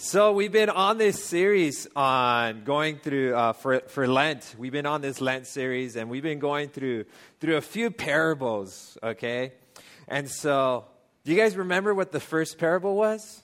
So we've been on this series on going through for Lent. We've been on this Lent series, and we've been going through a few parables. Okay, and so do you guys remember what the first parable was?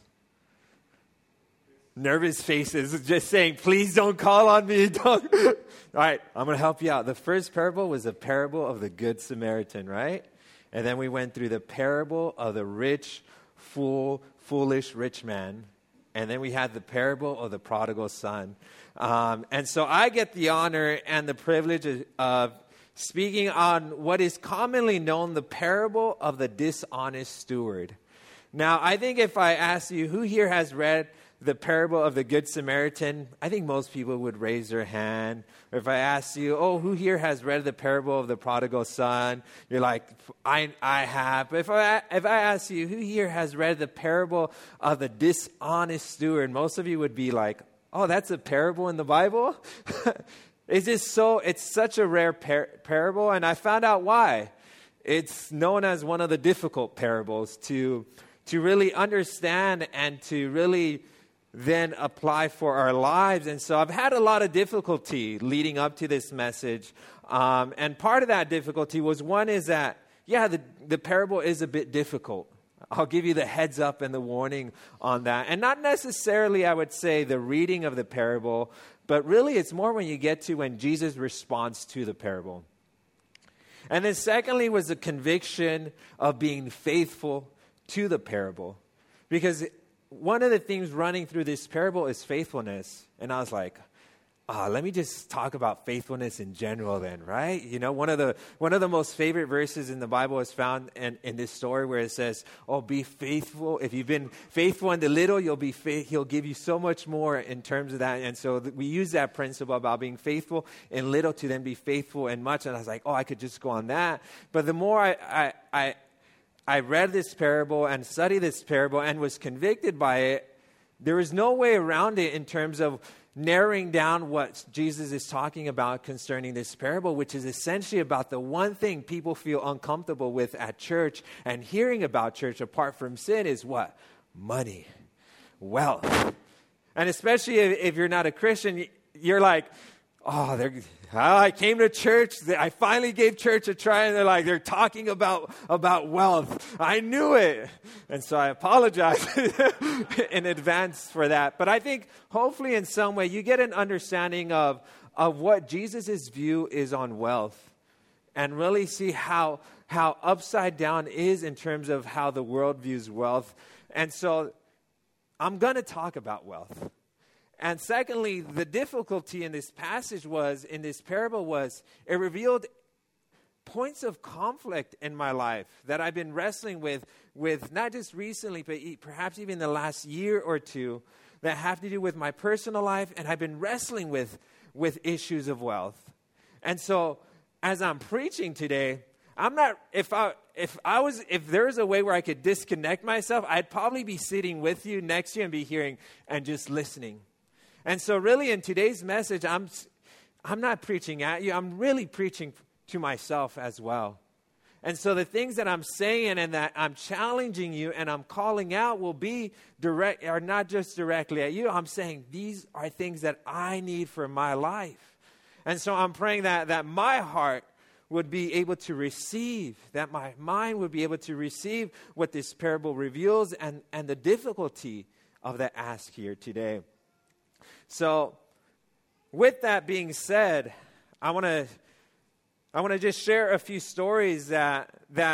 Nervous faces, just saying, "Please don't call on me." Don't. All right, I'm going to help you out. The first parable was a parable of the Good Samaritan, right? And then we went through the parable of the rich, foolish rich man. And then we had the parable of the prodigal son. And so I get the honor and the privilege of speaking on what is commonly known the parable of the dishonest steward. Now, I think if I ask you who here has read the parable of the Good Samaritan, I think most people would raise their hand. Or if I ask you, who here has read the parable of the prodigal son? You're like, I have. But if I ask you, who here has read the parable of the dishonest steward? Most of you would be like, oh, that's a parable in the Bible? It's such a rare parable, and I found out why. It's known as one of the difficult parables to really understand and to really then apply for our lives. And so I've had a lot of difficulty leading up to this message. And part of that difficulty was that the parable is a bit difficult. I'll give you the heads up and the warning on that. And not necessarily, I would say, the reading of the parable, but really it's more when you get to when Jesus responds to the parable. And then secondly was the conviction of being faithful to the parable. Because one of the things running through this parable is faithfulness. And I was like, let me just talk about faithfulness in general then, right? You know, one of the most favorite verses in the Bible is found in this story where it says, be faithful. If you've been faithful in the little, he'll give you so much more in terms of that. And so we use that principle about being faithful in little to then be faithful in much. And I was like, I could just go on that. But the more I read this parable and studied this parable and was convicted by it, there was no way around it in terms of narrowing down what Jesus is talking about concerning this parable, which is essentially about the one thing people feel uncomfortable with at church and hearing about church apart from sin is what? Money, wealth. And especially if you're not a Christian, you're like, I came to church. I finally gave church a try, and they're talking about wealth. I knew it. And so I apologize in advance for that. But I think hopefully in some way you get an understanding of what Jesus' view is on wealth and really see how upside down is in terms of how the world views wealth. And so I'm going to talk about wealth. And secondly, the difficulty in this passage in this parable was, it revealed points of conflict in my life that I've been wrestling with not just recently, but perhaps even the last year or two that have to do with my personal life. And I've been wrestling with issues of wealth. And so as I'm preaching today, if there's a way where I could disconnect myself, I'd probably be sitting with you next to you and be hearing and just listening. And so really in today's message, I'm not preaching at you. I'm really preaching to myself as well. And so the things that I'm saying and that I'm challenging you and I'm calling out are not just directly at you. I'm saying these are things that I need for my life. And so I'm praying that my heart would be able to receive, that my mind would be able to receive what this parable reveals and the difficulty of the ask here today. So, with that being said, I want to just share a few stories that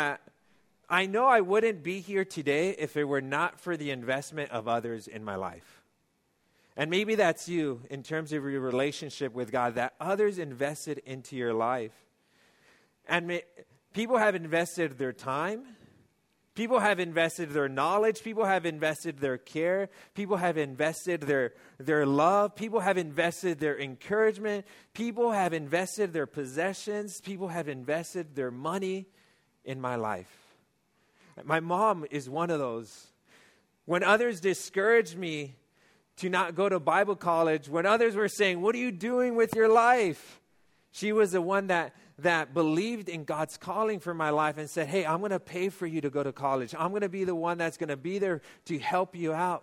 I know I wouldn't be here today if it were not for the investment of others in my life. And maybe that's you in terms of your relationship with God, that others invested into your life. And people have invested their time. People have invested their knowledge. People have invested their care. People have invested their love. People have invested their encouragement. People have invested their possessions. People have invested their money in my life. My mom is one of those. When others discouraged me to not go to Bible college, when others were saying, "What are you doing with your life?" She was the one that believed in God's calling for my life and said, "Hey, I'm going to pay for you to go to college. I'm going to be the one that's going to be there to help you out."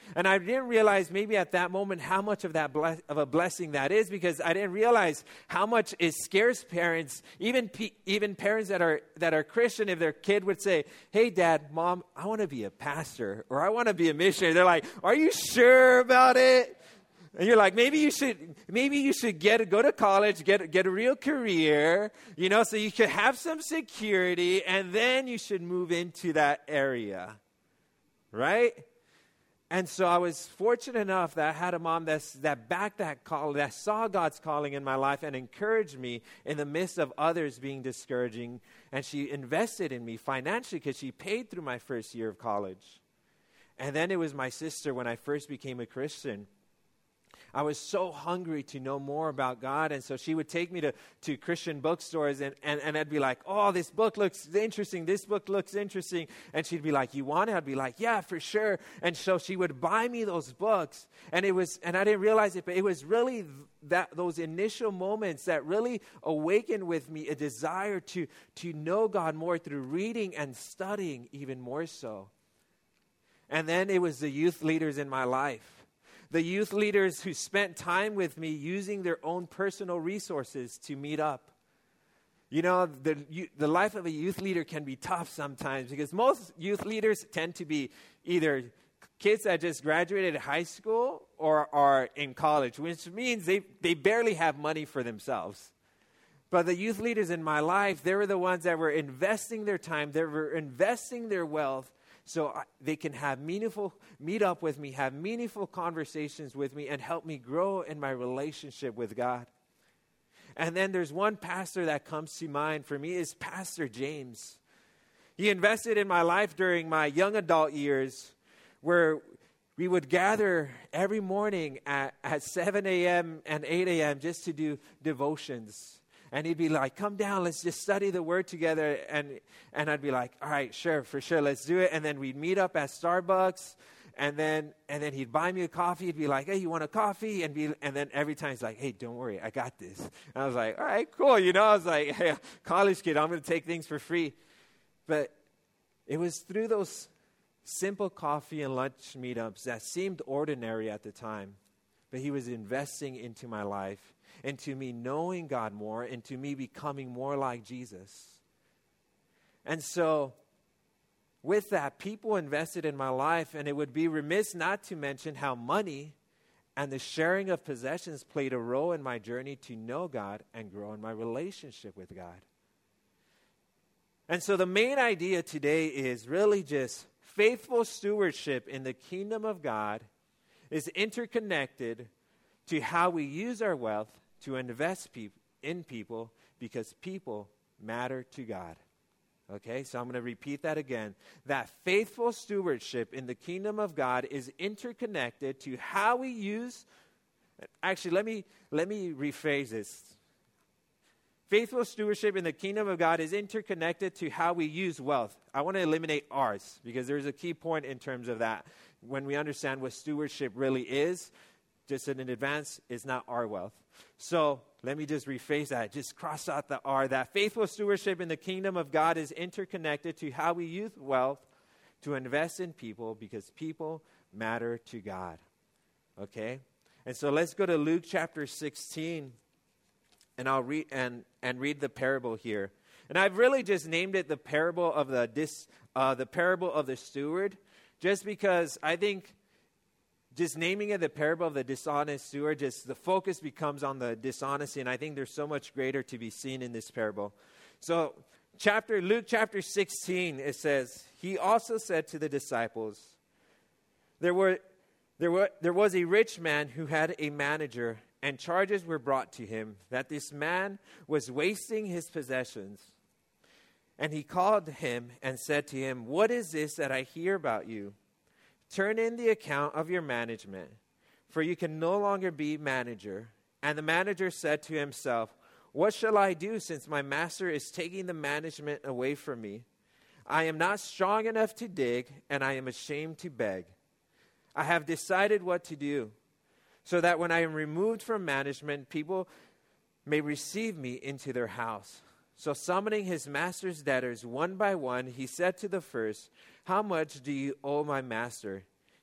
And I didn't realize maybe at that moment how much of of a blessing that is, because I didn't realize how much it scares parents, even parents that are Christian. If their kid would say, "Hey, Dad, Mom, I want to be a pastor, or I want to be a missionary," they're like, "Are you sure about it?" And you're like, maybe you should go to college, get a real career, so you could have some security, and then you should move into that area, right? And so I was fortunate enough that I had a mom that backed that call, that saw God's calling in my life and encouraged me in the midst of others being discouraging. And she invested in me financially because she paid through my first year of college. And then it was my sister when I first became a Christian. I was so hungry to know more about God, and so she would take me to Christian bookstores, and I'd be like, "Oh, this book looks interesting, this book looks interesting," and she'd be like, "You want it?" I'd be like, "Yeah, for sure." And so she would buy me those books, and I didn't realize it, but it was really those initial moments that really awakened with me a desire to know God more through reading and studying even more so. And then it was the youth leaders in my life. The youth leaders who spent time with me using their own personal resources to meet up. The life of a youth leader can be tough sometimes, because most youth leaders tend to be either kids that just graduated high school or are in college, which means they barely have money for themselves. But the youth leaders in my life, they were the ones that were investing their time, they were investing their wealth, so they can meet up with me, have meaningful conversations with me, and help me grow in my relationship with God. And then there's one pastor that comes to mind for me is Pastor James. He invested in my life during my young adult years, where we would gather every morning at 7 a.m. and 8 a.m. just to do devotions. And he'd be like, "Come down, let's just study the Word together." And I'd be like, "All right, sure, for sure, let's do it." And then we'd meet up at Starbucks. And then he'd buy me a coffee. He'd be like, "Hey, you want a coffee?" And then every time he's like, "Hey, don't worry, I got this." And I was like, "All right, cool." I was like, "Hey, college kid, I'm going to take things for free." But it was through those simple coffee and lunch meetups that seemed ordinary at the time. But he was investing into my life, into me knowing God more, into me becoming more like Jesus. And so, with that, people invested in my life, and it would be remiss not to mention how money and the sharing of possessions played a role in my journey to know God and grow in my relationship with God. And so the main idea today is really just faithful stewardship in the kingdom of God is interconnected to how we use our wealth to invest in people, because people matter to God. Okay, so I'm going to repeat that again. That faithful stewardship in the kingdom of God is interconnected to how we use. Actually, let me rephrase this. Faithful stewardship in the kingdom of God is interconnected to how we use wealth. I want to eliminate ours, because there's a key point in terms of that. When we understand what stewardship really is, just in advance, it's not our wealth. So let me just rephrase that. Just cross out the R. That faithful stewardship in the kingdom of God is interconnected to how we use wealth to invest in people, because people matter to God. Okay? And so let's go to Luke chapter 16, and I'll read and read the parable here. And I've really just named it the parable of the parable of the steward, just because I think just naming it the parable of the dishonest steward, just the focus becomes on the dishonesty, and I think there's so much greater to be seen in this parable. So Luke chapter 16, it says, "He also said to the disciples, there was a rich man who had a manager, and charges were brought to him that this man was wasting his possessions. And he called him and said to him, 'What is this that I hear about you? Turn in the account of your management, for you can no longer be manager.' And the manager said to himself, 'What shall I do, since my master is taking the management away from me? I am not strong enough to dig, and I am ashamed to beg. I have decided what to do, so that when I am removed from management, people may receive me into their house.' So summoning his master's debtors one by one, he said to the first, 'How much do you owe my master?'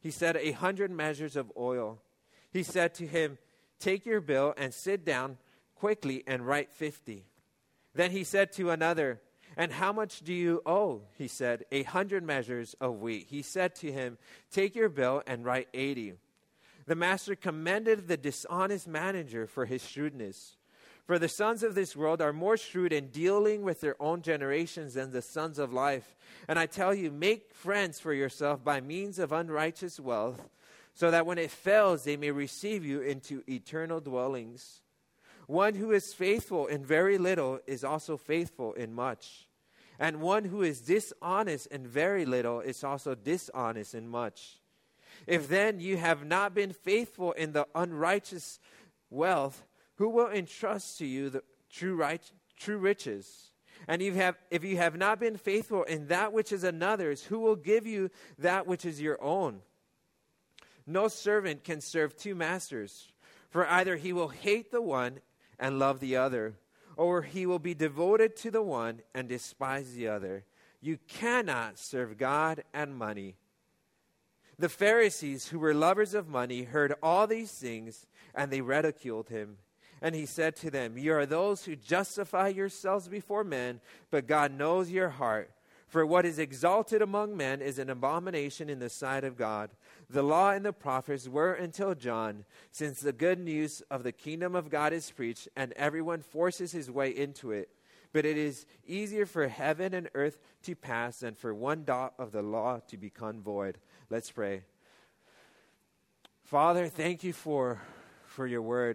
He said, 100 measures of oil. He said to him, take your bill and sit down quickly and write 50. Then he said to another, and how much do you owe? He said, 100 measures of wheat. He said to him, take your bill and write 80. The master commended the dishonest manager for his shrewdness. For the sons of this world are more shrewd in dealing with their own generations than the sons of life. And I tell you, make friends for yourself by means of unrighteous wealth, so that when it fails, they may receive you into eternal dwellings. One who is faithful in very little is also faithful in much. And one who is dishonest in very little is also dishonest in much. If then you have not been faithful in the unrighteous wealth, who will entrust to you the true riches? And if you have not been faithful in that which is another's, who will give you that which is your own? No servant can serve two masters, for either he will hate the one and love the other, or he will be devoted to the one and despise the other. You cannot serve God and money. The Pharisees, who were lovers of money, heard all these things, and they ridiculed him. And he said to them, you are those who justify yourselves before men, but God knows your heart. For what is exalted among men is an abomination in the sight of God. The law and the prophets were until John, since the good news of the kingdom of God is preached, and everyone forces his way into it. But it is easier for heaven and earth to pass than for one dot of the law to become void. Let's pray. Father, thank you for your word.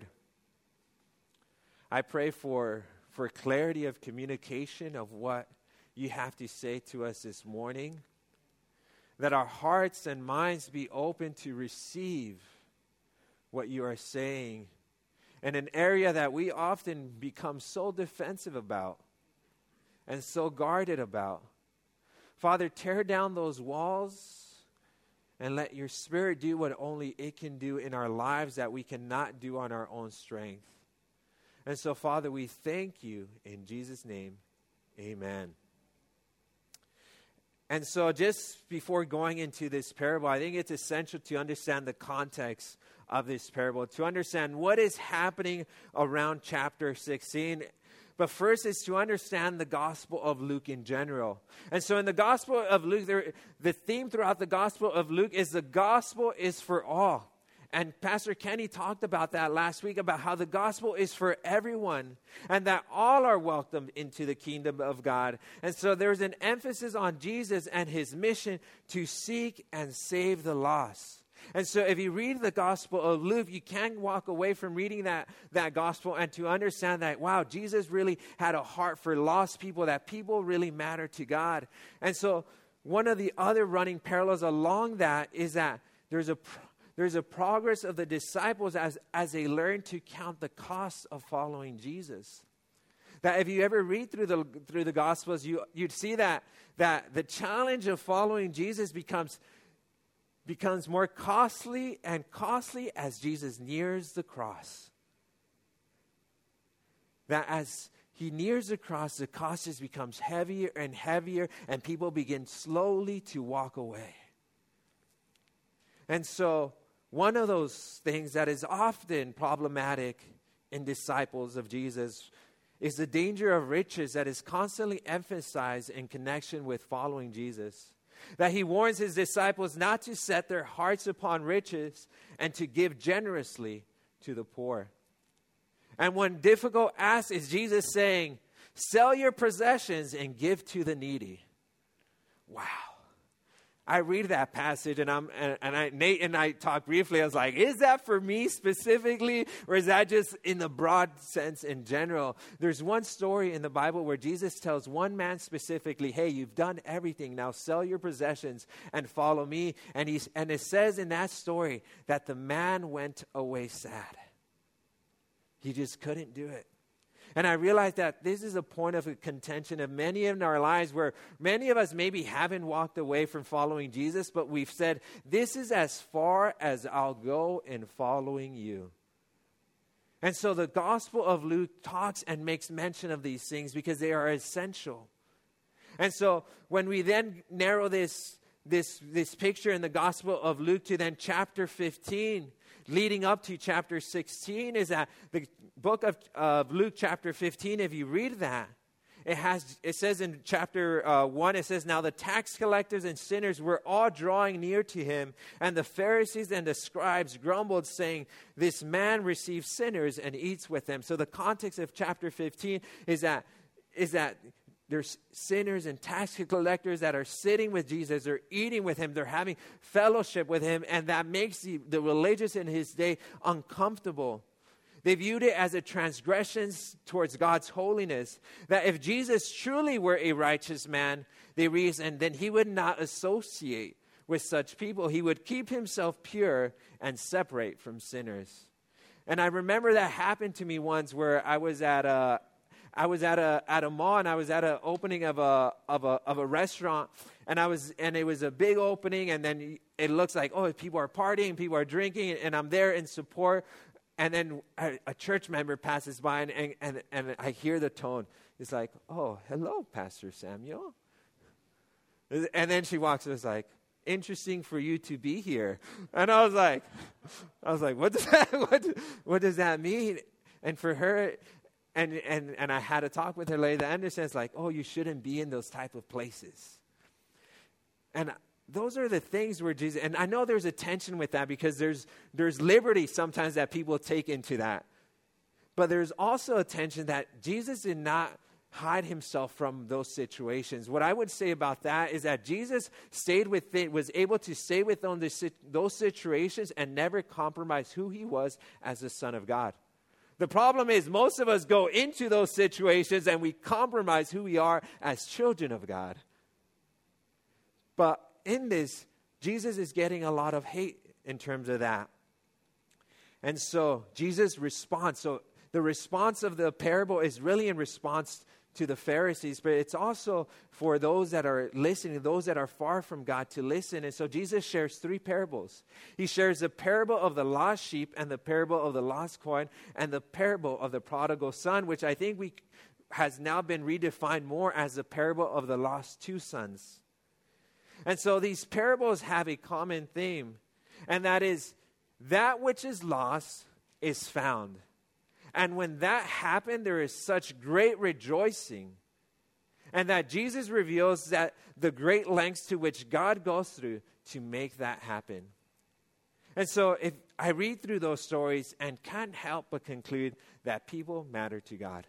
I pray for clarity of communication of what you have to say to us this morning, that our hearts and minds be open to receive what you are saying in an area that we often become so defensive about and so guarded about. Father, tear down those walls and let your Spirit do what only it can do in our lives that we cannot do on our own strength. And so, Father, we thank you in Jesus' name. Amen. And so just before going into this parable, I think it's essential to understand the context of this parable, to understand what is happening around chapter 16. But first is to understand the Gospel of Luke in general. And so in the Gospel of Luke, the theme throughout the Gospel of Luke is the gospel is for all. And Pastor Kenny talked about that last week, about how the gospel is for everyone and that all are welcomed into the kingdom of God. And so there's an emphasis on Jesus and his mission to seek and save the lost. And so if you read the Gospel of Luke, you can't walk away from reading that gospel and to understand that, wow, Jesus really had a heart for lost people, that people really matter to God. And so one of the other running parallels along that is that there's a progress of the disciples as they learn to count the cost of following Jesus. That if you ever read through the Gospels, you'd see that the challenge of following Jesus becomes more costly and costly as Jesus nears the cross. That as he nears the cross, the cost just becomes heavier and heavier, and people begin slowly to walk away. And so one of those things that is often problematic in disciples of Jesus is the danger of riches that is constantly emphasized in connection with following Jesus. That he warns his disciples not to set their hearts upon riches and to give generously to the poor. And one difficult ask is Jesus saying, sell your possessions and give to the needy. Wow. I read that passage and Nate and I talked briefly. I was like, is that for me specifically, or is that just in the broad sense in general? There's one story in the Bible where Jesus tells one man specifically, hey, you've done everything. Now sell your possessions and follow me. And it says in that story that the man went away sad. He just couldn't do it. And I realized that this is a point of contention of many in our lives where many of us maybe haven't walked away from following Jesus, but we've said, this is as far as I'll go in following you. And so the Gospel of Luke talks and makes mention of these things because they are essential. And so when we then narrow this this picture in the Gospel of Luke to then chapter 15, leading up to chapter 16, is that the book of Luke chapter 15, if you read that, it says in chapter 1, it says, "Now the tax collectors and sinners were all drawing near to him, and the Pharisees and the scribes grumbled, saying, 'This man receives sinners and eats with them.'" So the context of chapter 15 is that there's sinners and tax collectors that are sitting with Jesus. They're eating with him. They're having fellowship with him. And that makes the religious in his day uncomfortable. They viewed it as a transgression towards God's holiness. That if Jesus truly were a righteous man, they reasoned, then he would not associate with such people. He would keep himself pure and separate from sinners. And I remember that happened to me once where I was at a mall, and I was at an opening of a restaurant, and it was a big opening, and then it looks like, oh, people are partying, people are drinking, and I'm there in support, and then a church member passes by, and I hear the tone. It's like, "Oh, hello, Pastor Samuel." And then she walks and is like, "Interesting for you to be here." And I was like, what does that mean? And for her, and I had a talk with her later that understands, like, oh, you shouldn't be in those type of places. And those are the things where Jesus, and I know there's a tension with that because there's liberty sometimes that people take into that. But there's also a tension that Jesus did not hide himself from those situations. What I would say about that is that Jesus was able to stay with those situations and never compromise who he was as the Son of God. The problem is most of us go into those situations and we compromise who we are as children of God. But in this, Jesus is getting a lot of hate in terms of that. And so Jesus responds. So the response of the parable is really in response to the Pharisees, but it's also for those that are listening, those that are far from God to listen. And so Jesus shares 3 parables. He shares the parable of the lost sheep and the parable of the lost coin and the parable of the prodigal son, which I think has now been redefined more as the parable of the lost 2 sons. And so these parables have a common theme, and that is that which is lost is found. And when that happened, there is such great rejoicing. And that Jesus reveals that the great lengths to which God goes through to make that happen. And so if I read through those stories and can't help but conclude that people matter to God.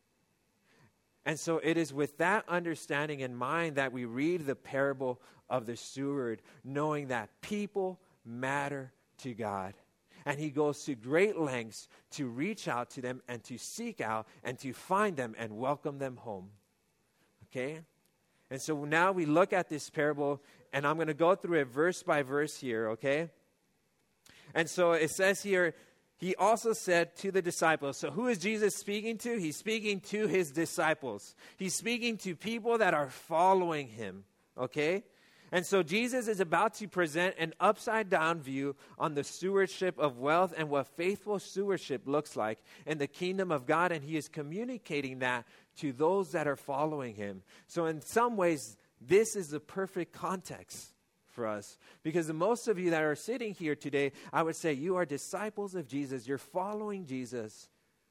And so it is with that understanding in mind that we read the parable of the steward, knowing that people matter to God. And he goes to great lengths to reach out to them and to seek out and to find them and welcome them home. Okay? And so now we look at this parable, and I'm going to go through it verse by verse here, okay? And so it says here, he also said to the disciples. So who is Jesus speaking to? He's speaking to his disciples. He's speaking to people that are following him, okay? And so Jesus is about to present an upside-down view on the stewardship of wealth and what faithful stewardship looks like in the kingdom of God, and he is communicating that to those that are following him. So in some ways, this is the perfect context for us, because the most of you that are sitting here today, I would say you are disciples of Jesus. You're following Jesus.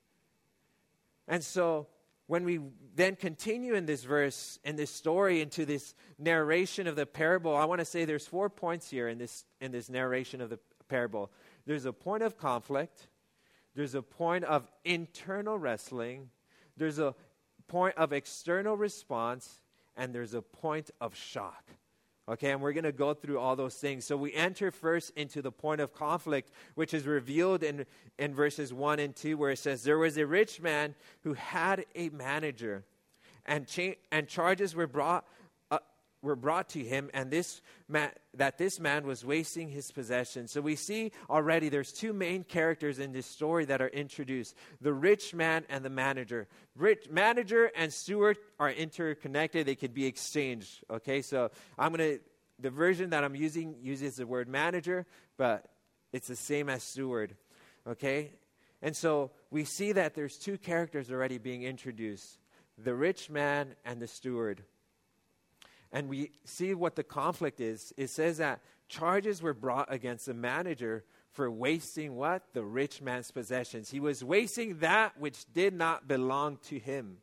And so when we then continue in this verse, in this story, into this narration of the parable, I want to say there's 4 points here in this narration of the parable. There's a point of conflict. There's a point of internal wrestling. There's a point of external response. And there's a point of shock. Okay, and we're going to go through all those things. So we enter first into the point of conflict, which is revealed in verses 1 and 2, where it says, "There was a rich man who had a manager, and charges were brought to him, and this man was wasting his possessions." So we see already there's 2 main characters in this story that are introduced: the rich man and the manager. Manager and steward are interconnected. They could be exchanged. Okay, so the version that I'm using uses the word manager, but it's the same as steward. Okay, and so we see that there's 2 characters already being introduced: the rich man and the steward. And we see what the conflict is. It says that charges were brought against the manager for wasting what? The rich man's possessions. He was wasting that which did not belong to him.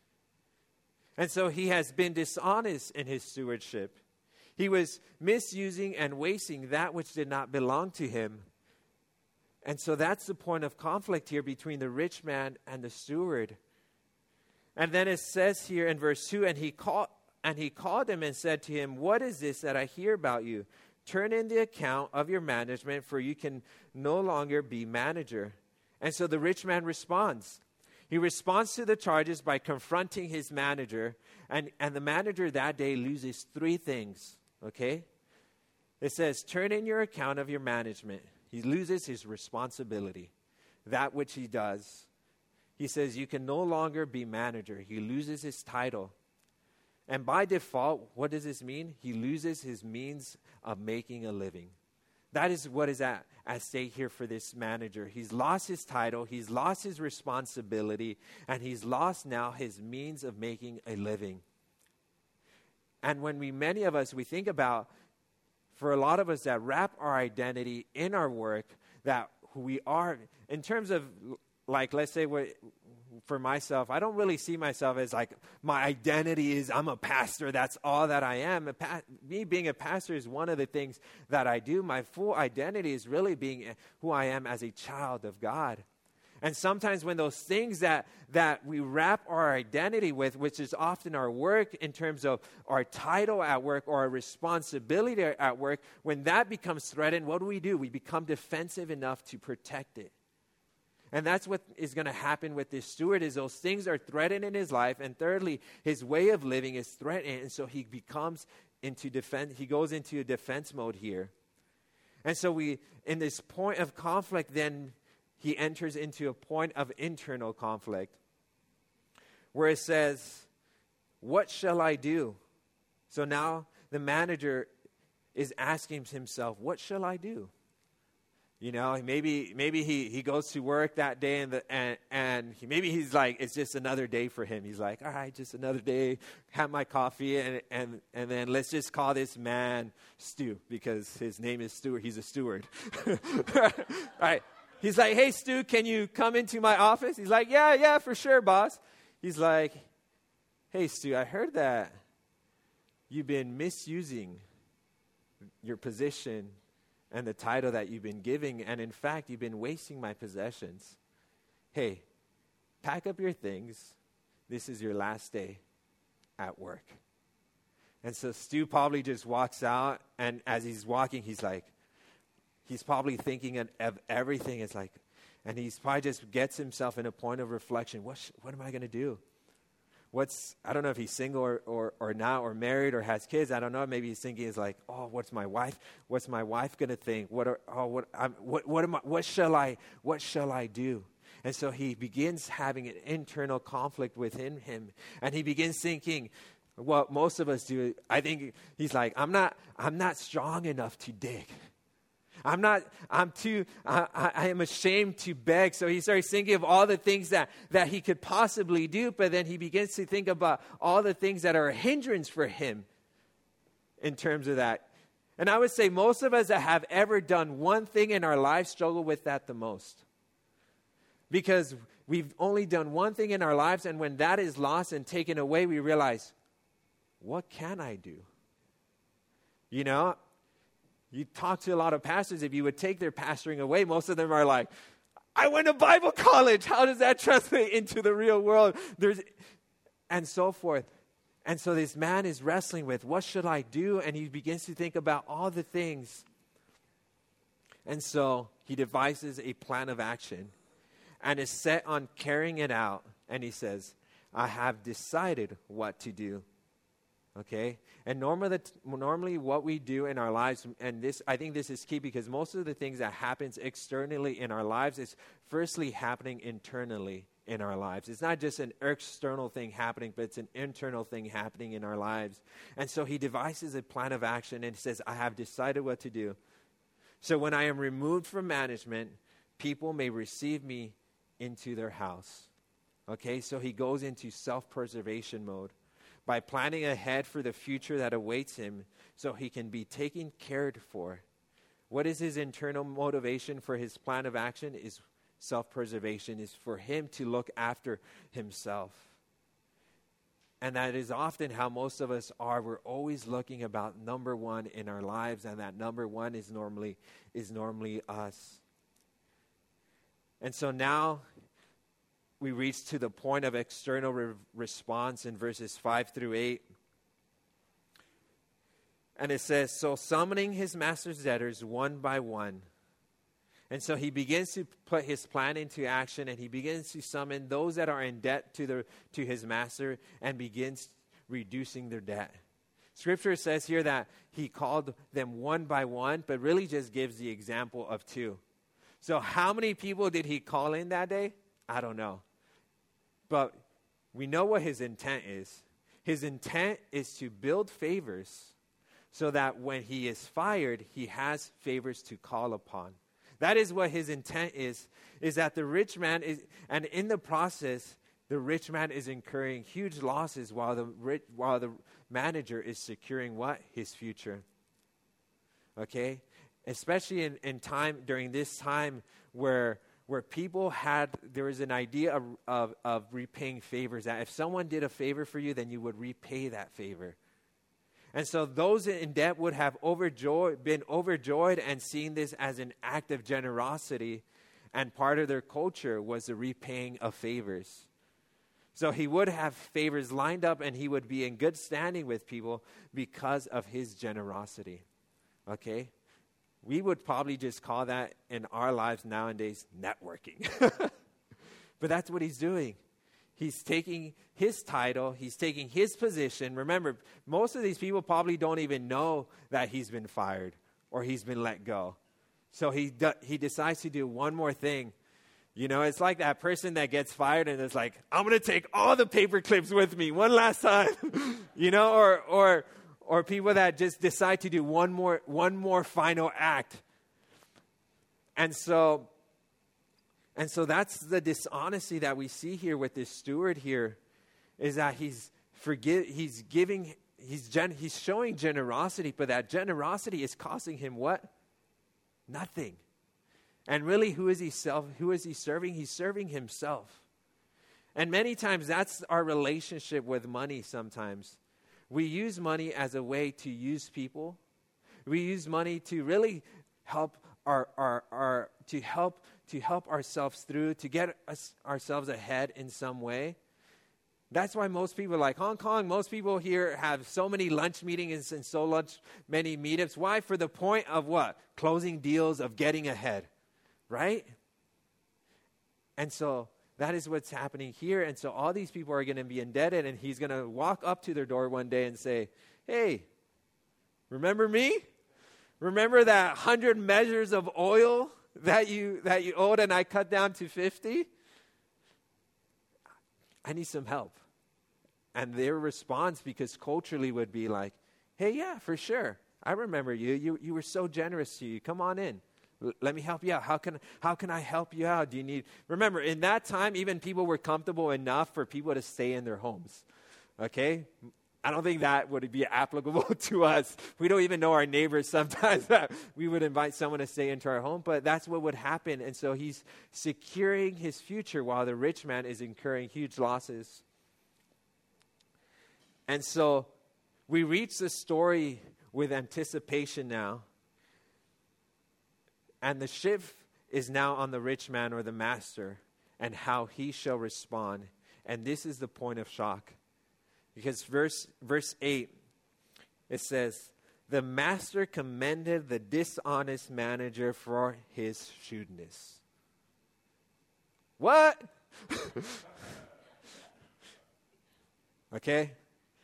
And so he has been dishonest in his stewardship. He was misusing and wasting that which did not belong to him. And so that's the point of conflict here between the rich man and the steward. And then it says here in verse 2, and he called him and said to him, what is this that I hear about you? Turn in the account of your management, for you can no longer be manager. And so the rich man responds. He responds to the charges by confronting his manager. And the manager that day loses 3 things. Okay? It says, turn in your account of your management. He loses his responsibility, that which he does. He says, you can no longer be manager. He loses his title. And by default, what does this mean? He loses his means of making a living. That is what is at stake here for this manager. He's lost his title, he's lost his responsibility, and he's lost now his means of making a living. And when many of us, we think about, for a lot of us that wrap our identity in our work, that who we are, in terms of, like, let's say for myself, I don't really see myself as like, my identity is I'm a pastor, that's all that I am. Me being a pastor is one of the things that I do. My full identity is really being who I am as a child of God. And sometimes when those things that we wrap our identity with, which is often our work in terms of our title at work or our responsibility at work, when that becomes threatened, what do? We become defensive enough to protect it. And that's what is going to happen with this steward, is those things are threatened in his life. And thirdly, his way of living is threatened. And so he goes into a defense mode here. And so in this point of conflict, then he enters into a point of internal conflict, where it says, what shall I do? So now the manager is asking himself, what shall I do? You know, maybe he goes to work that day and maybe he's like, it's just another day for him. He's like, all right, just another day, have my coffee, and then let's just call this man Stu, because his name is Stewart. He's a steward. All right. He's like, hey, Stu, can you come into my office? He's like, yeah, for sure, boss. He's like, hey, Stu, I heard that you've been misusing your position and the title that you've been giving, and in fact, you've been wasting my possessions. Hey, pack up your things. This is your last day at work. And so Stu probably just walks out, and as he's walking, he's probably thinking of everything. It's like, and he's probably just gets himself in a point of reflection. What am I going to do? I don't know if he's single or not, or married or has kids. I don't know. Maybe he's thinking is like, oh, what's my wife going to think? What shall I do? And so he begins having an internal conflict within him, and he begins thinking what most of us do. I think he's like, I'm not strong enough to dig. I am ashamed to beg. So he starts thinking of all the things that he could possibly do, but then he begins to think about all the things that are a hindrance for him in terms of that. And I would say most of us that have ever done one thing in our life struggle with that the most. Because we've only done one thing in our lives, and when that is lost and taken away, we realize, what can I do? You know? You talk to a lot of pastors, if you would take their pastoring away, most of them are like, I went to Bible college. How does that translate into the real world? And so forth. And so this man is wrestling with, what should I do? And he begins to think about all the things. And so he devises a plan of action and is set on carrying it out. And he says, I have decided what to do. Okay? And normally what we do in our lives, and I think this is key, because most of the things that happens externally in our lives is firstly happening internally in our lives. It's not just an external thing happening, but it's an internal thing happening in our lives. And so he devises a plan of action and says, I have decided what to do. So when I am removed from management, people may receive me into their house. Okay? So he goes into self-preservation mode. by planning ahead for the future that awaits him so he can be taken cared for. What is his internal motivation for his plan of action? Is self-preservation, is for him to look after himself. And that is often how most of us are. We're always looking about number one in our lives, and that number one is normally us. And so now we reach to the point of external response in verses 5 through 8. And it says, so summoning his master's debtors one by one. And so he begins to put his plan into action, and he begins to summon those that are in debt to his master and begins reducing their debt. Scripture says here that he called them one by one, but really just gives the example of two. So how many people did he call in that day? I don't know. But we know what his intent is. His intent is to build favors so that when he is fired, he has favors to call upon. That is what his intent is that the rich man is, and in the process, the rich man is incurring huge losses while the manager is securing what? His future. Okay? Especially in time, during this time where people there was an idea of repaying favors, that if someone did a favor for you, then you would repay that favor. And so those in debt would have been overjoyed and seen this as an act of generosity, and part of their culture was the repaying of favors. So he would have favors lined up, and he would be in good standing with people because of his generosity. Okay? We would probably just call that in our lives nowadays networking. But that's what he's doing. He's taking his title. He's taking his position. Remember, most of these people probably don't even know that he's been fired or he's been let go. So he decides to do one more thing. You know, it's like that person that gets fired and is like, I'm going to take all the paper clips with me one last time. You know, or people that just decide to do one more final act. And so that's the dishonesty that we see here with this steward here, is that he's showing generosity, but that generosity is costing him what? Nothing. And really, who is he serving? He's serving himself. And many times that's our relationship with money sometimes. We use money as a way to use people. We use money to really help to help ourselves through, to get ourselves ahead in some way. That's why most people, like Hong Kong, most people here have so many lunch meetings and so many meetups. Why? For the point of what? Closing deals, of getting ahead, right? And so that is what's happening here. And so all these people are going to be indebted, and he's going to walk up to their door one day and say, hey, remember me? Remember that 100 measures of oil that you owed and I cut down to 50? I need some help. And their response, because culturally, would be like, hey, yeah, for sure. I remember you. You were so generous to you. Come on in. Let me help you out. How can I help you out? Remember, in that time, even people were comfortable enough for people to stay in their homes. Okay? I don't think that would be applicable to us. We don't even know our neighbors sometimes that we would invite someone to stay into our home, but that's what would happen. And so he's securing his future while the rich man is incurring huge losses. And so we reach the story with anticipation now. And the shift is now on the rich man or the master and how he shall respond. And this is the point of shock. Because verse 8, it says, the master commended the dishonest manager for his shrewdness. What? Okay?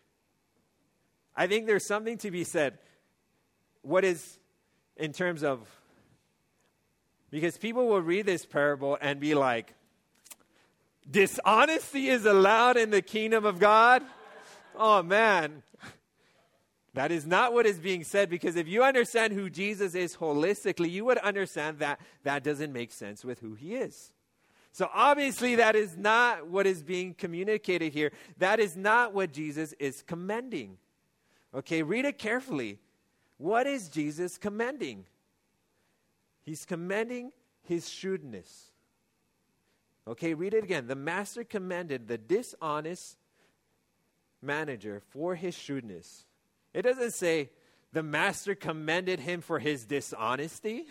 I think there's something to be said. What is, in terms of, because people will read this parable and be like, dishonesty is allowed in the kingdom of God? Oh, man. That is not what is being said, because if you understand who Jesus is holistically, you would understand that that doesn't make sense with who he is. So obviously that is not what is being communicated here. That is not what Jesus is commending. Okay, read it carefully. What is Jesus commending? He's commending his shrewdness. Okay, read it again. The master commended the dishonest manager for his shrewdness. It doesn't say the master commended him for his dishonesty.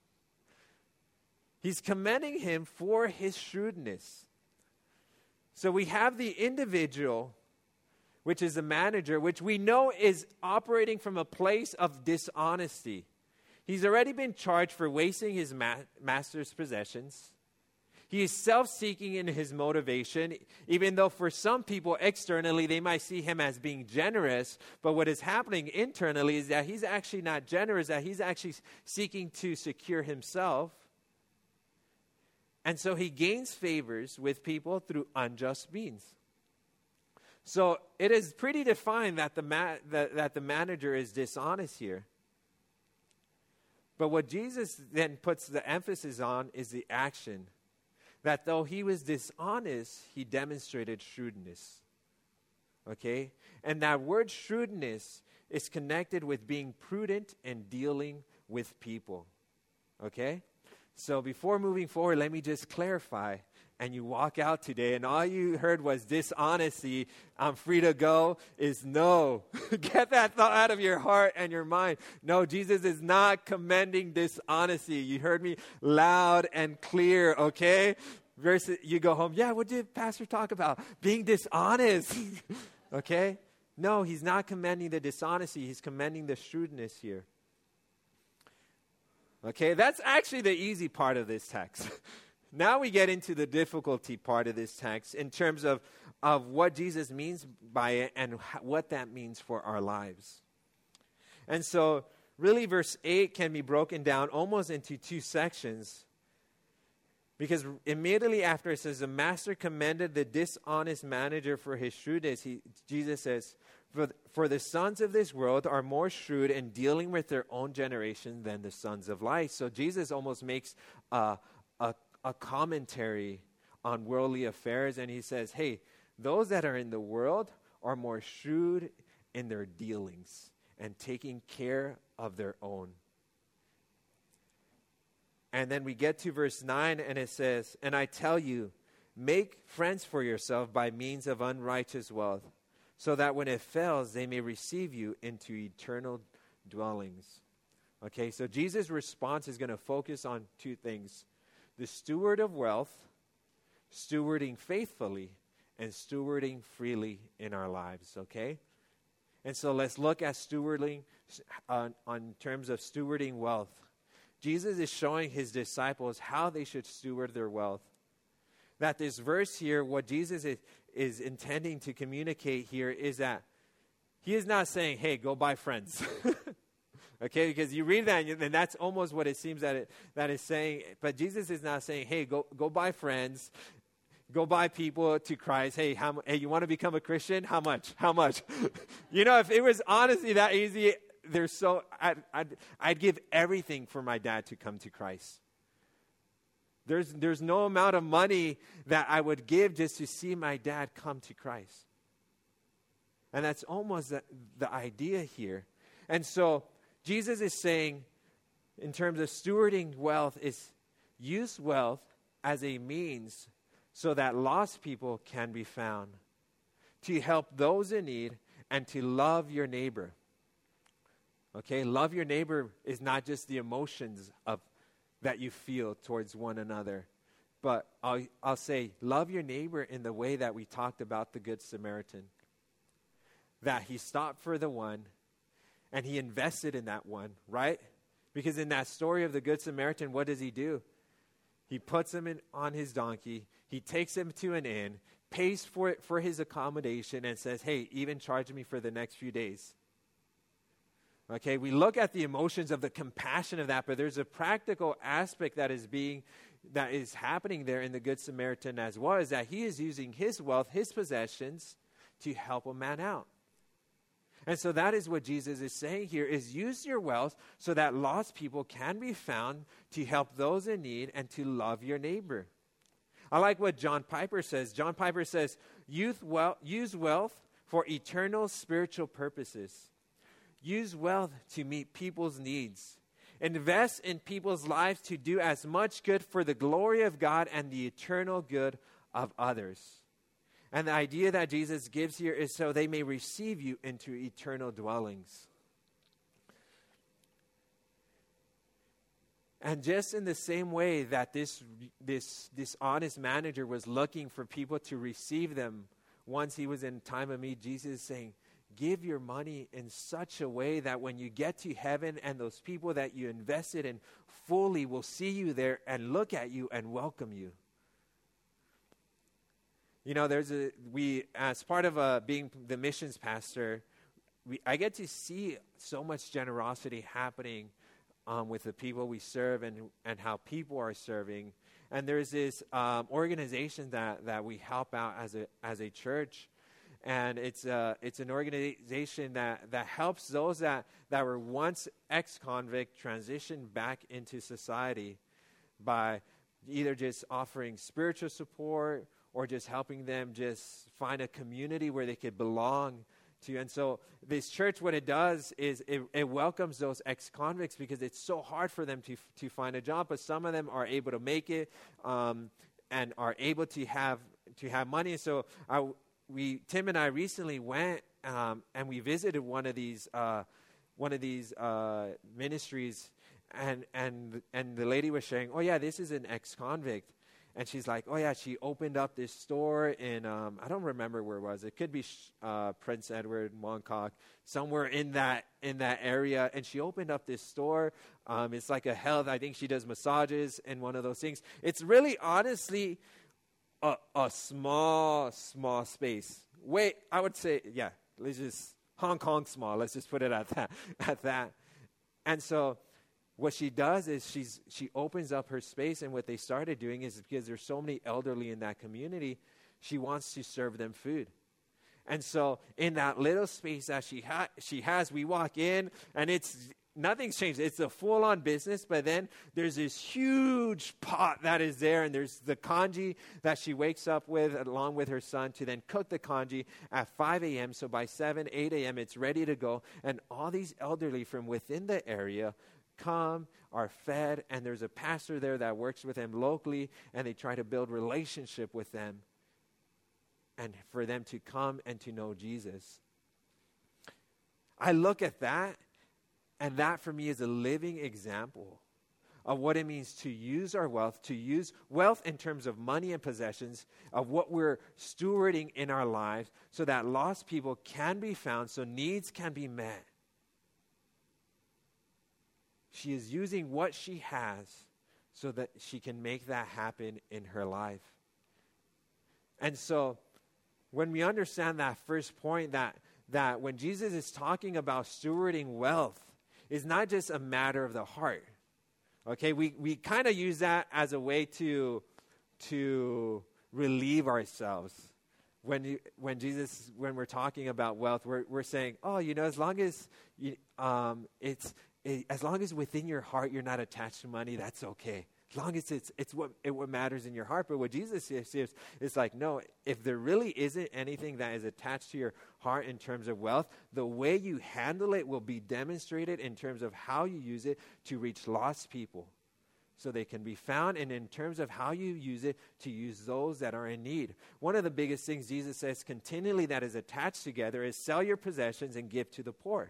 He's commending him for his shrewdness. So we have the individual, which is the manager, which we know is operating from a place of dishonesty. He's already been charged for wasting his master's possessions. He is self-seeking in his motivation, even though for some people externally they might see him as being generous. But what is happening internally is that he's actually not generous, that he's actually seeking to secure himself. And so he gains favors with people through unjust means. So it is pretty defined that the manager is dishonest here. But what Jesus then puts the emphasis on is the action. That though he was dishonest, he demonstrated shrewdness. Okay? And that word shrewdness is connected with being prudent and dealing with people. Okay? So before moving forward, let me just clarify. And you walk out today and all you heard was dishonesty, I'm free to go, is no. Get that thought out of your heart and your mind. No, Jesus is not commending dishonesty. You heard me loud and clear, okay? Versus you go home, yeah, what did Pastor talk about? Being dishonest, okay? No, he's not commending the dishonesty. He's commending the shrewdness here. Okay, that's actually the easy part of this text. Now we get into the difficulty part of this text in terms of what Jesus means by it and what that means for our lives. And so really verse 8 can be broken down almost into two sections, because immediately after it says, the master commended the dishonest manager for his shrewdness, Jesus says, for the sons of this world are more shrewd in dealing with their own generation than the sons of light. So Jesus almost makes a commentary on worldly affairs, and he says, hey, those that are in the world are more shrewd in their dealings and taking care of their own. And then we get to verse 9, and it says, and I tell you, make friends for yourself by means of unrighteous wealth, so that when it fails, they may receive you into eternal dwellings. Okay, so Jesus' response is going to focus on two things: the steward of wealth, stewarding faithfully, and stewarding freely in our lives, okay? And so let's look at stewarding on terms of stewarding wealth. Jesus is showing his disciples how they should steward their wealth. That this verse here, what Jesus is intending to communicate here is that he is not saying, hey, go buy friends. Okay, because you read that and that's almost what it seems that is saying. But Jesus is not saying, hey, go buy friends, go buy people to Christ. Hey, hey, you want to become a Christian? How much? You know, if it was honestly that easy, I'd give everything for my dad to come to Christ. There's no amount of money that I would give just to see my dad come to Christ. And that's almost the idea here. And so Jesus is saying, in terms of stewarding wealth, is use wealth as a means so that lost people can be found, to help those in need, and to love your neighbor. Okay, love your neighbor is not just the emotions that you feel towards one another, but I'll say love your neighbor in the way that we talked about the Good Samaritan. That he stopped for the one, and he invested in that one, right? Because in that story of the Good Samaritan, what does he do? He puts him on his donkey, he takes him to an inn, pays for his accommodation, and says, hey, even charge me for the next few days. Okay, we look at the emotions of the compassion of that, but there's a practical aspect that is happening there in the Good Samaritan as well, is that he is using his wealth, his possessions, to help a man out. And so that is what Jesus is saying here, is use your wealth so that lost people can be found, to help those in need and to love your neighbor. I like what John Piper says. John Piper says, use wealth for eternal spiritual purposes. Use wealth to meet people's needs. Invest in people's lives to do as much good for the glory of God and the eternal good of others. And the idea that Jesus gives here is so they may receive you into eternal dwellings. And just in the same way that this honest manager was looking for people to receive them once he was in time of need, Jesus is saying, give your money in such a way that when you get to heaven and those people that you invested in fully will see you there and look at you and welcome you. You know, as part of being the missions pastor, I get to see so much generosity happening with the people we serve and how people are serving. And there's this organization that we help out as a church. And it's an organization that helps those that were once ex-convict transition back into society by either just offering spiritual support or just helping them just find a community where they could belong to. And so this church, what it does is it welcomes those ex-convicts because it's so hard for them to find a job. But some of them are able to make it and are able to have money. So Tim and I recently went and we visited one of these ministries, and the lady was sharing, oh yeah, this is an ex-convict. And she's like, oh yeah, she opened up this store in, I don't remember where it was. It could be Prince Edward, Montauk, somewhere in that area. And she opened up this store. It's like a health, I think she does massages and one of those things. It's really honestly a small space. Wait, I would say, yeah, let's just, Hong Kong small. Let's just put it at that. And so what she does is she opens up her space, and what they started doing is because there's so many elderly in that community, she wants to serve them food. And so in that little space that she has, we walk in, and nothing's changed. It's a full-on business, but then there's this huge pot that is there, and there's the congee that she wakes up with along with her son to then cook the congee at 5 a.m. So by 7, 8 a.m., it's ready to go. And all these elderly from within the area come, are fed, and there's a pastor there that works with them locally, and they try to build relationship with them and for them to come and to know Jesus. I look at that, and that for me is a living example of what it means to use our wealth, to use wealth in terms of money and possessions, of what we're stewarding in our lives so that lost people can be found, so needs can be met. She is using what she has so that she can make that happen in her life. And so when we understand that first point, that when Jesus is talking about stewarding wealth, it's not just a matter of the heart. Okay, we kind of use that as a way to relieve ourselves. When we're talking about wealth, we're saying, oh, as long as as long as within your heart you're not attached to money, that's okay. As long as it's what matters in your heart. But what Jesus says is like, no, if there really isn't anything that is attached to your heart in terms of wealth, the way you handle it will be demonstrated in terms of how you use it to reach lost people so they can be found, and in terms of how you use it to use those that are in need. One of the biggest things Jesus says continually that is attached together is sell your possessions and give to the poor.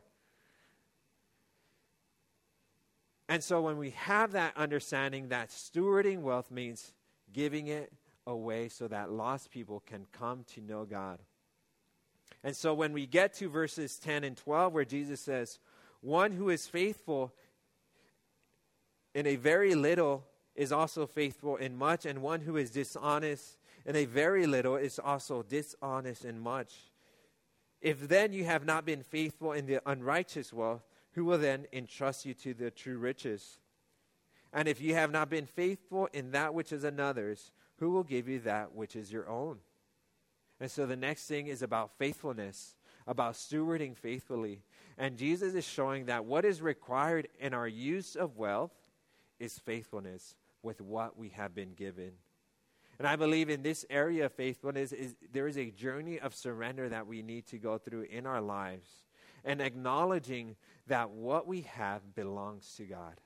And so when we have that understanding that stewarding wealth means giving it away so that lost people can come to know God. And so when we get to verses 10 and 12 where Jesus says, one who is faithful in a very little is also faithful in much, and one who is dishonest in a very little is also dishonest in much. If then you have not been faithful in the unrighteous wealth, who will then entrust you to the true riches? And if you have not been faithful in that which is another's, who will give you that which is your own? And so the next thing is about faithfulness, about stewarding faithfully. And Jesus is showing that what is required in our use of wealth is faithfulness with what we have been given. And I believe in this area of faithfulness, there is a journey of surrender that we need to go through in our lives, and acknowledging that what we have belongs to God.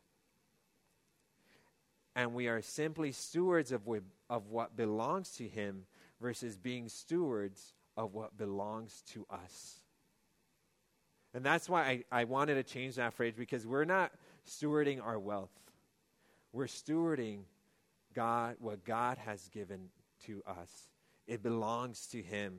And we are simply stewards of what belongs to Him versus being stewards of what belongs to us. And that's why I wanted to change that phrase, because we're not stewarding our wealth. We're stewarding God, what God has given to us. It belongs to Him.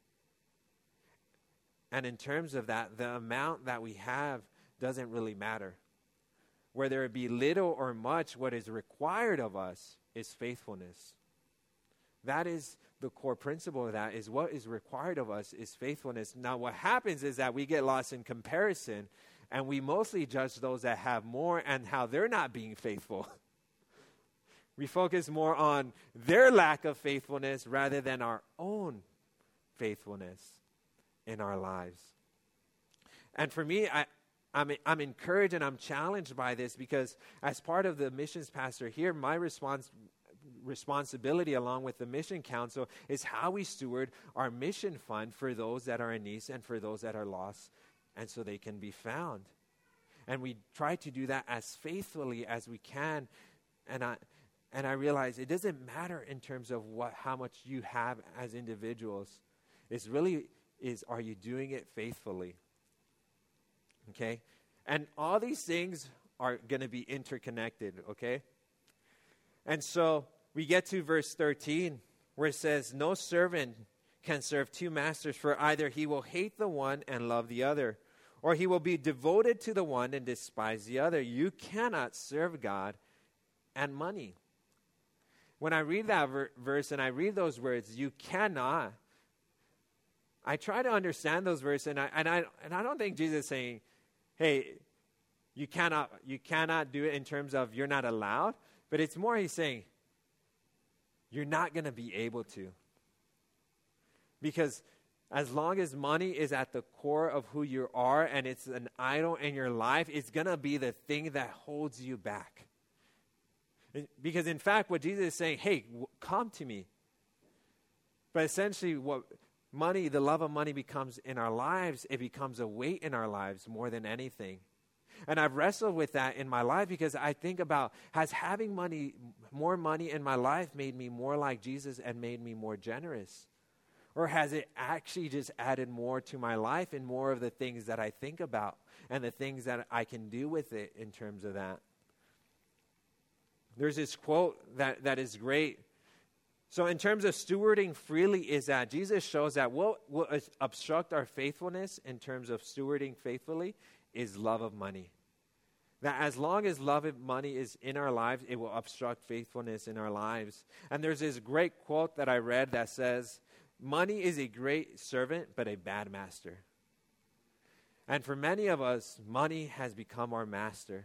And in terms of that, the amount that we have doesn't really matter. Whether it be little or much, what is required of us is faithfulness. That is the core principle of that, is what is required of us is faithfulness. Now, what happens is that we get lost in comparison, and we mostly judge those that have more and how they're not being faithful. We focus more on their lack of faithfulness rather than our own faithfulness in our lives. And for me, I'm encouraged and I'm challenged by this, because as part of the missions pastor here, my responsibility along with the mission council is how we steward our mission fund for those that are in need and for those that are lost, and so they can be found. And we try to do that as faithfully as we can. And I realize it doesn't matter in terms of how much you have as individuals. It's really are you doing it faithfully? Okay? And all these things are going to be interconnected, okay? And so we get to verse 13, where it says, "No servant can serve two masters, for either he will hate the one and love the other, or he will be devoted to the one and despise the other. You cannot serve God and money." When I read that verse and I read those words, "you cannot," I try to understand those verses, and I don't think Jesus is saying, hey, you cannot do it in terms of you're not allowed, but it's more He's saying, you're not going to be able to. Because as long as money is at the core of who you are and it's an idol in your life, it's going to be the thing that holds you back. Because in fact, what Jesus is saying, hey, come to me. But essentially what the love of money becomes in our lives, it becomes a weight in our lives more than anything. And I've wrestled with that in my life, because I think about, has having more money in my life made me more like Jesus and made me more generous? Or has it actually just added more to my life and more of the things that I think about and the things that I can do with it in terms of that? There's this quote that is great. So in terms of stewarding freely, is that Jesus shows that what will obstruct our faithfulness in terms of stewarding faithfully is love of money. That as long as love of money is in our lives, it will obstruct faithfulness in our lives. And there's this great quote that I read that says, "Money is a great servant, but a bad master." And for many of us, money has become our master.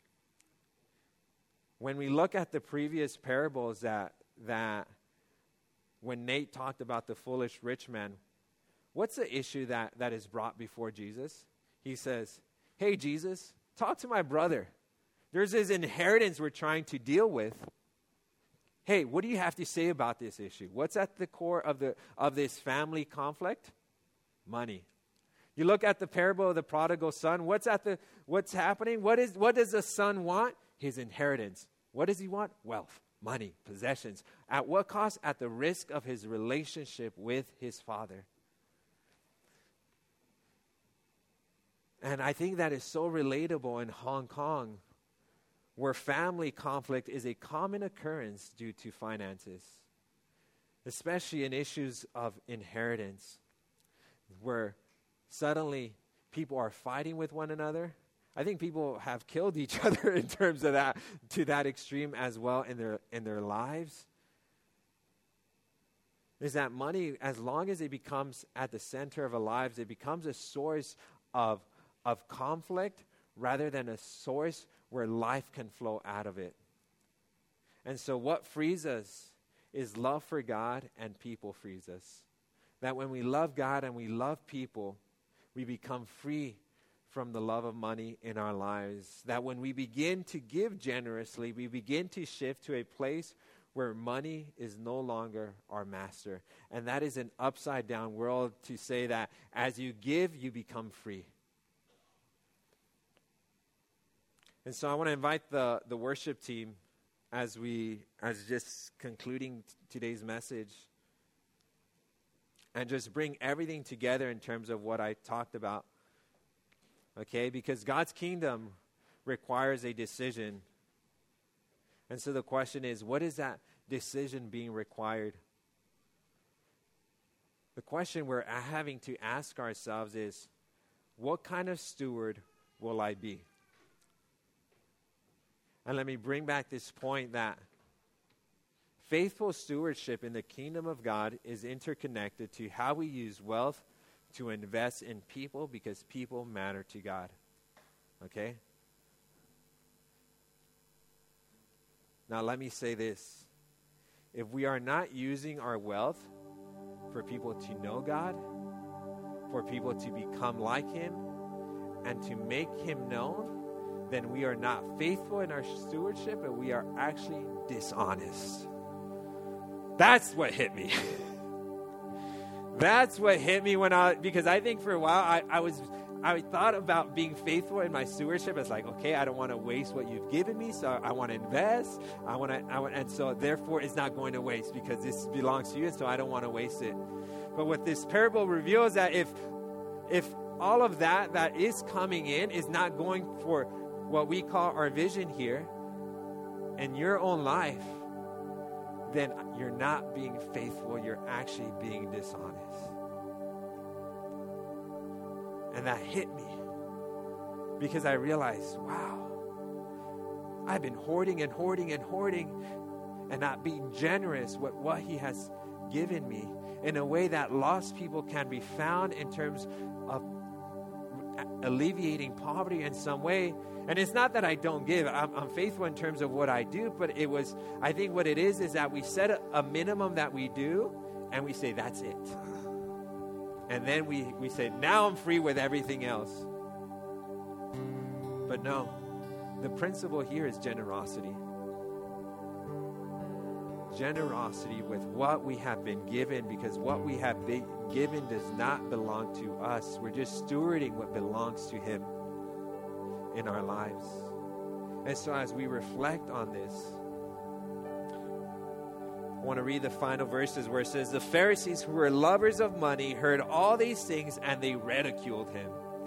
When we look at the previous parables that when Nate talked about the foolish rich man, what's the issue that is brought before Jesus? He says, hey, Jesus, talk to my brother. There's this inheritance we're trying to deal with. Hey, what do you have to say about this issue? What's at the core of this family conflict? Money. You look at the parable of the prodigal son. What's happening? What does the son want? His inheritance. What does he want? Wealth, money, possessions. At what cost? At the risk of his relationship with his father. And I think that is so relatable in Hong Kong, where family conflict is a common occurrence due to finances, especially in issues of inheritance, where suddenly people are fighting with one another. I think people have killed each other in terms of that, to that extreme as well in their lives. Is that money, as long as it becomes at the center of our lives, it becomes a source of conflict rather than a source where life can flow out of it. And so what frees us is love for God, and people frees us. That when we love God and we love people, we become free from the love of money in our lives. That when we begin to give generously, we begin to shift to a place where money is no longer our master. And that is an upside down world to say that as you give, you become free. And so I want to invite the worship team as just concluding today's message, and just bring everything together in terms of what I talked about. Okay? Because God's kingdom requires a decision. And so the question is, what is that decision being required? The question we're having to ask ourselves is, what kind of steward will I be? And let me bring back this point that faithful stewardship in the kingdom of God is interconnected to how we use wealth to invest in people, because people matter to God. Okay? Now let me say this. If we are not using our wealth for people to know God, for people to become like Him, and to make Him known, then we are not faithful in our stewardship, and we are actually dishonest. That's what hit me. That's what hit me because I think for a while I thought about being faithful in my stewardship as like, okay, I don't want to waste what you've given me, so I want to invest. And so therefore it's not going to waste because this belongs to you, and so I don't want to waste it. But what this parable reveals that if all of that is coming in is not going for what we call our vision here in your own life, then you're not being faithful. You're actually being dishonest. And that hit me because I realized, wow, I've been hoarding and hoarding and hoarding and not being generous with what He has given me in a way that lost people can be found in terms of alleviating poverty in some way. And it's not that I don't give. I'm faithful in terms of what I do, but I think what it is that we set a minimum that we do, and we say, that's it. And then we say, now I'm free with everything else. But no, the principle here is generosity. Generosity with what we have been given, because what we have been given does not belong to us. We're just stewarding what belongs to Him in our lives. And so as we reflect on this, I want to read the final verses where it says, the Pharisees, who were lovers of money, heard all these things and they ridiculed Him.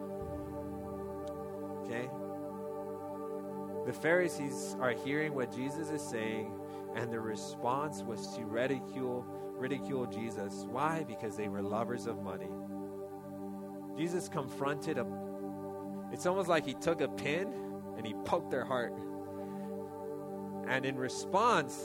Okay? The Pharisees are hearing what Jesus is saying, and the response was to ridicule Jesus. Why? Because they were lovers of money. Jesus confronted it's almost like He took a pin and He poked their heart. And in response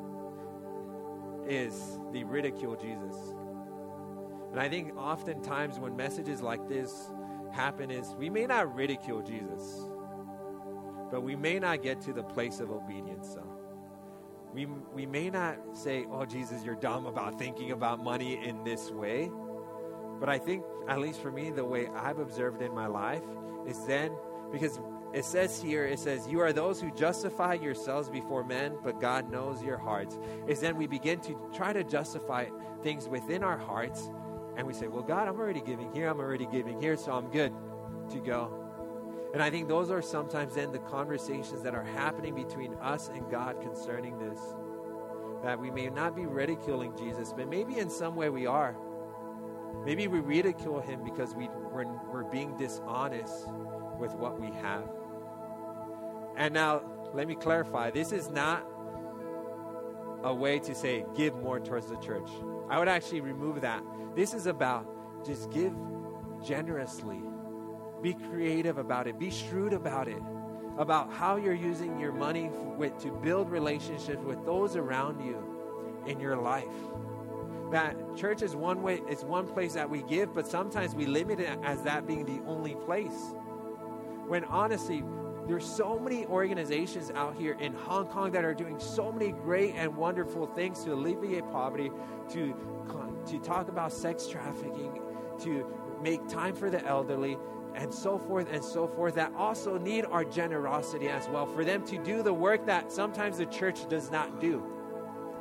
is they ridicule Jesus. And I think oftentimes when messages like this happen is we may not ridicule Jesus, but we may not get to the place of obedience. So we may not say, oh, Jesus, you're dumb about thinking about money in this way. But I think, at least for me, the way I've observed in my life is then, because it says, you are those who justify yourselves before men, but God knows your hearts. Is then we begin to try to justify things within our hearts, and we say, well, God, I'm already giving here, so I'm good to go. And I think those are sometimes then the conversations that are happening between us and God concerning this. That we may not be ridiculing Jesus, but maybe in some way we are. Maybe we ridicule Him because we're being dishonest with what we have. And now, let me clarify. This is not a way to say, give more towards the church. I would actually remove that. This is about just give generously. Be creative about it. Be shrewd about it. About how you're using your money to build relationships with those around you in your life. That church is one way, it's one place that we give, but sometimes we limit it as that being the only place. When honestly, there's so many organizations out here in Hong Kong that are doing so many great and wonderful things to alleviate poverty, to talk about sex trafficking, to make time for the elderly, and so forth, that also need our generosity as well, for them to do the work that sometimes the church does not do.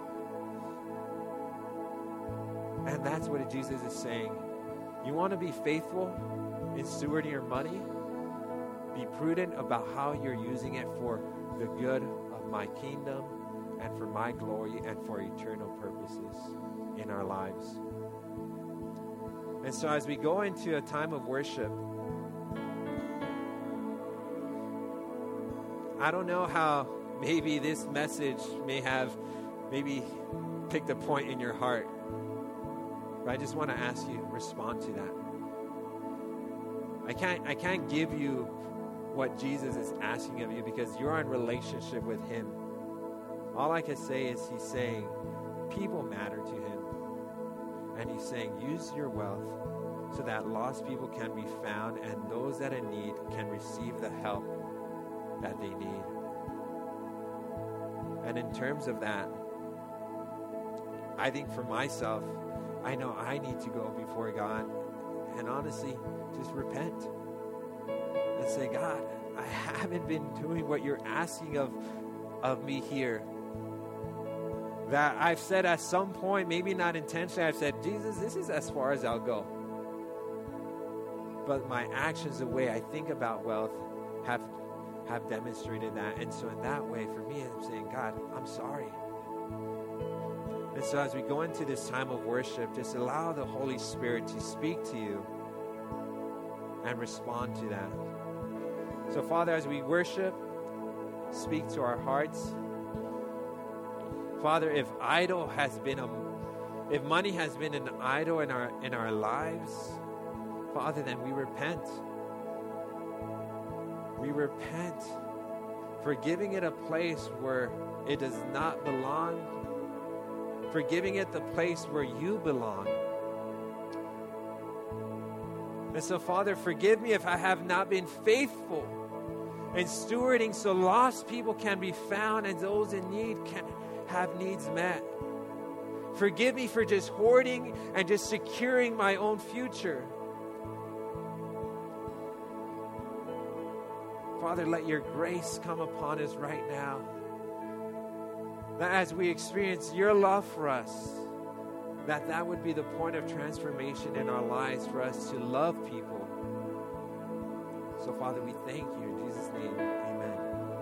And that's what Jesus is saying. You want to be faithful in stewarding your money? Be prudent about how you're using it for the good of my kingdom and for my glory and for eternal purposes in our lives. And so as we go into a time of worship, I don't know how maybe this message may have maybe picked a point in your heart. But I just want to ask you, respond to that. I can't give you what Jesus is asking of you because you're in relationship with him. All I can say is he's saying people matter to him. And he's saying use your wealth so that lost people can be found and those that in need can receive the help that they need. And in terms of that, I think for myself, I know I need to go before God and honestly just repent and say, God, I haven't been doing what you're asking of me here. That I've said at some point, maybe not intentionally, I've said, Jesus, this is as far as I'll go. But my actions, the way I think about wealth, have demonstrated that. And so in that way, for me, I'm saying, God, I'm sorry. And so as we go into this time of worship, just allow the Holy Spirit to speak to you and respond to that. So Father, as we worship, speak to our hearts. Father, if money has been an idol in our lives, Father, then we repent. We repent for giving it a place where it does not belong, for giving it the place where you belong. And so, Father, forgive me if I have not been faithful in stewarding so lost people can be found and those in need can have needs met. Forgive me for just hoarding and just securing my own future. Father, let your grace come upon us right now. That as we experience your love for us, that would be the point of transformation in our lives for us to love people. So, Father, we thank you. In Jesus' name, amen.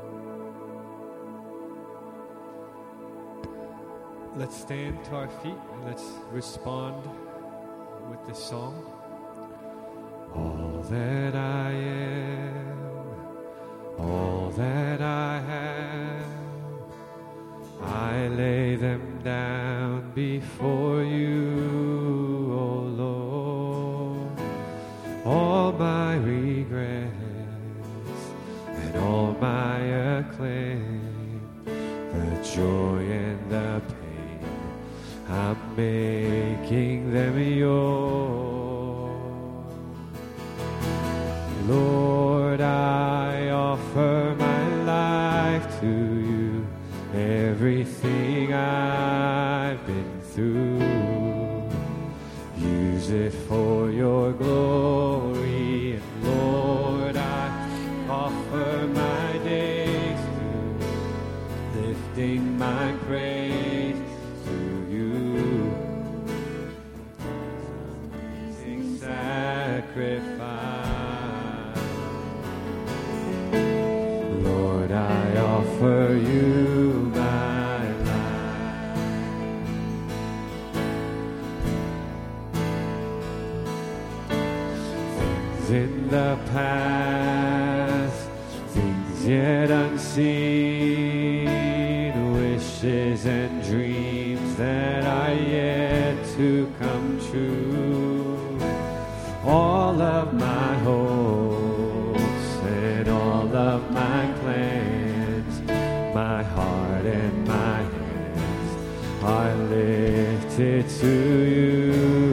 Let's stand to our feet and let's respond with this song. All that I am, all that I have, I lay them down before you, O Lord. All my regrets and all my acclaim, the joy and the pain, I'm making them yours. Lord, I offer my life to you, everything I've been through. Use it for your glory, and Lord, I offer my days to you, lifting my praise to you. Amazing sacrifice. Lord, I offer you my life. Things in the past, things yet unseen, wishes and dreams that are yet to come true. All of my hopes and all of my plans, my heart and my hands are lifted to you.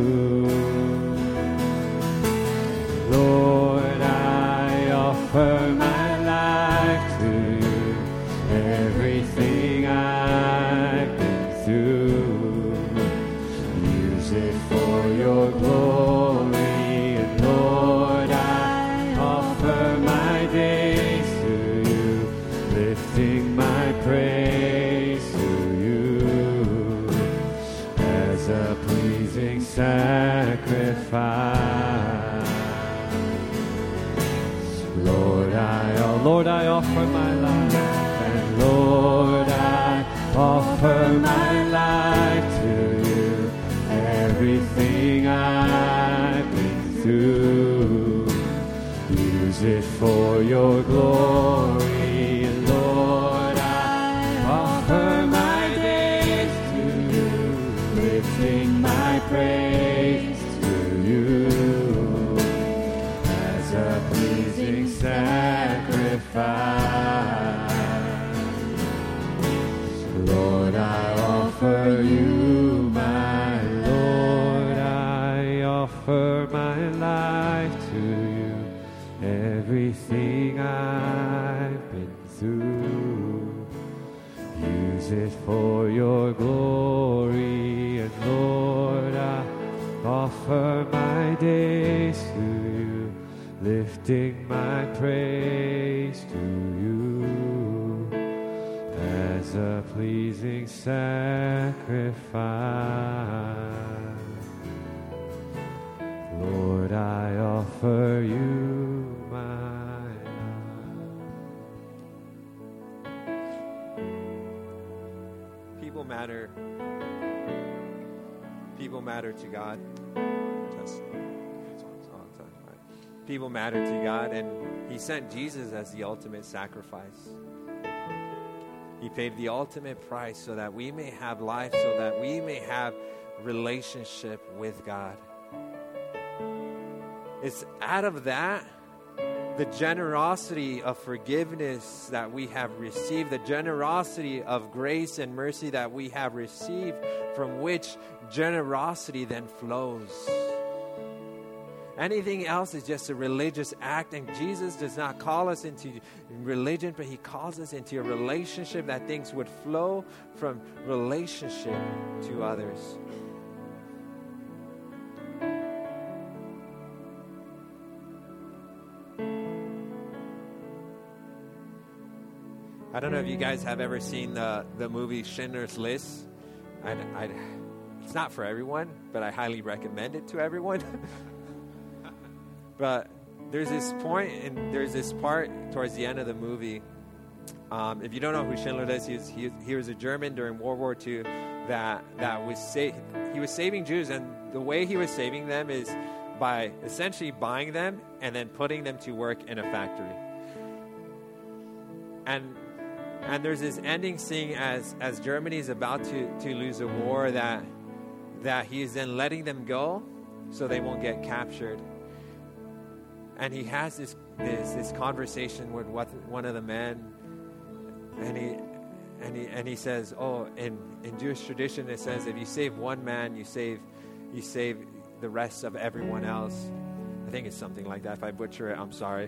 Lord, I offer my life to you, everything I've been through. Use it for your glory, and Lord, I offer my days to you, lifting my praise to you as a pleasing Lord, I offer my life, and Lord, I offer my life to you. Everything I've been through, use it for your glory, and Lord, I offer my days to you, lifting my praise to you as a pleasing sacrifice. Lord, I offer you my Lord, I offer my life to you. Everything I've been through, use it for your glory, and Lord, I offer my days to you, lifting my praise to you as a pleasing sacrifice. Lord, I offer you my life. People matter. People matter to God. People matter to God, and He sent Jesus as the ultimate sacrifice. He paid the ultimate price so that we may have life, so that we may have relationship with God. It's out of that, the generosity of forgiveness that we have received, the generosity of grace and mercy that we have received, from which generosity then flows. Anything else is just a religious act, and Jesus does not call us into religion, but He calls us into a relationship, that things would flow from relationship to others. I don't know if you guys have ever seen the movie Schindler's List. It's not for everyone, but I highly recommend it to everyone. But there's this point, and there's this part towards the end of the movie. If you don't know who Schindler is, he was a German during World War II that he was saving Jews, and the way he was saving them is by essentially buying them and then putting them to work in a factory. And there's this ending scene as Germany is about to lose a war that he is then letting them go so they won't get captured. And he has this conversation with one of the men, and he says, "Oh, in Jewish tradition it says if you save one man, you save the rest of everyone else." I think it's something like that. If I butcher it, I'm sorry.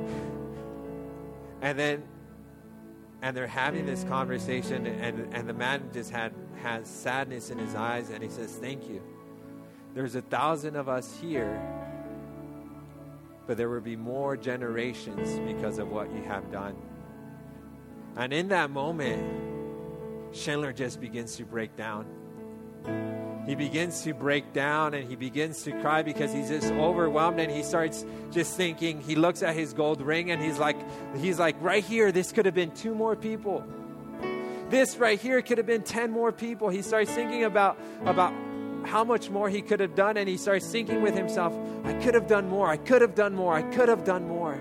And they're having this conversation, and the man just has sadness in his eyes, and he says, "Thank you. There's 1,000 of us here, but there will be more generations because of what you have done." And in that moment, Schindler just begins to break down. He begins to break down, and he begins to cry because he's just overwhelmed, and he starts just thinking. He looks at his gold ring, and he's like, right here, this could have been 2 more people. This right here could have been 10 more people. He starts thinking about how much more he could have done, and he starts thinking with himself, I could have done more, I could have done more, I could have done more.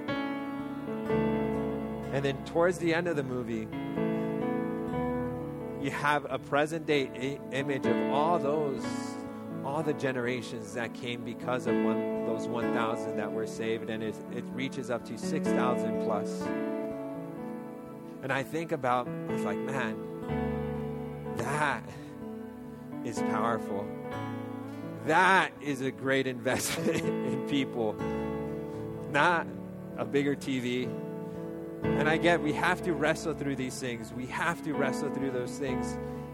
And then towards the end of the movie, you have a present day image of all the generations that came because of those 1,000 that were saved, and it reaches up to 6,000 plus. And I think about, I was like, man, that is powerful. That is a great investment in people, not a bigger TV. And I get we have to wrestle through these things. We have to wrestle through those things.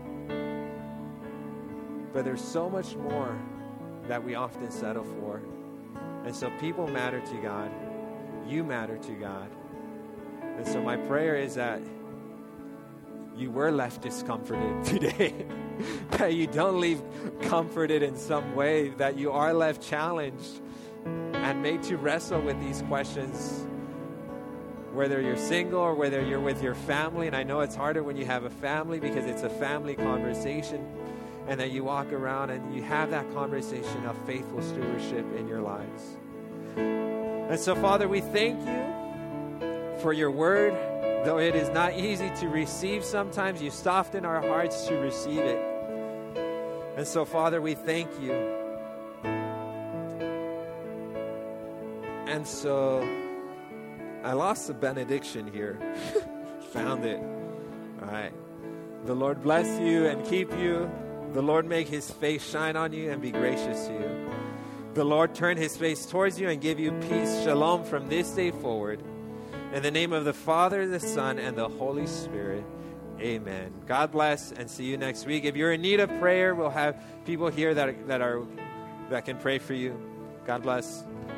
But there's so much more that we often settle for. And so people matter to God. You matter to God. And so my prayer is that you were left discomforted today, that you don't leave comforted in some way, that you are left challenged and made to wrestle with these questions, whether you're single or whether you're with your family. And I know it's harder when you have a family because it's a family conversation, and that you walk around and you have that conversation of faithful stewardship in your lives. And so, Father, we thank you for your word. Though it is not easy to receive sometimes, you soften our hearts to receive it. And so, Father, we thank you. And so, I lost the benediction here. Found it. All right. The Lord bless you and keep you. The Lord make his face shine on you and be gracious to you. The Lord turn his face towards you and give you peace. Shalom from this day forward. In the name of the Father, the Son, and the Holy Spirit. Amen. God bless, and see you next week. If you're in need of prayer, we'll have people here that can pray for you. God bless.